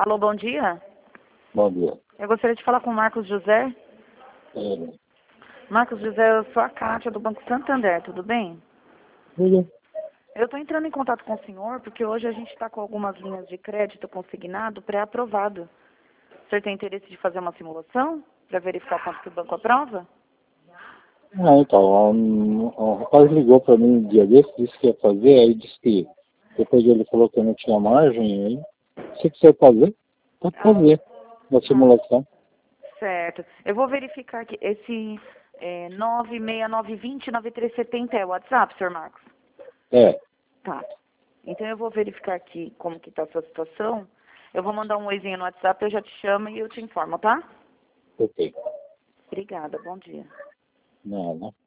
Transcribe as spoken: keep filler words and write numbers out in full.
Alô, bom dia. Bom dia. Eu gostaria de falar com o Marcos José. É, Marcos José, eu sou a Kátia do Banco Santander, tudo bem? tudo? Eu estou entrando em contato com o senhor porque hoje a gente está com algumas linhas de crédito consignado pré-aprovado. O senhor tem interesse de fazer uma simulação para verificar quanto que o banco aprova? Ah, então, um, um rapaz ligou para mim um dia desse, disse que ia fazer, aí disse que depois ele falou que eu não tinha margem, aí se quiser fazer, pode fazer uma simulação. Certo. Eu vou verificar aqui. Esse é, nove seis nove dois zero nove três sete zero é o WhatsApp, senhor Marcos? É, Tá. Então eu vou verificar aqui como que está a sua situação. Eu vou mandar um oizinho no WhatsApp, eu já te chamo e eu te informo, tá? ok. Obrigada, bom dia. Não, não.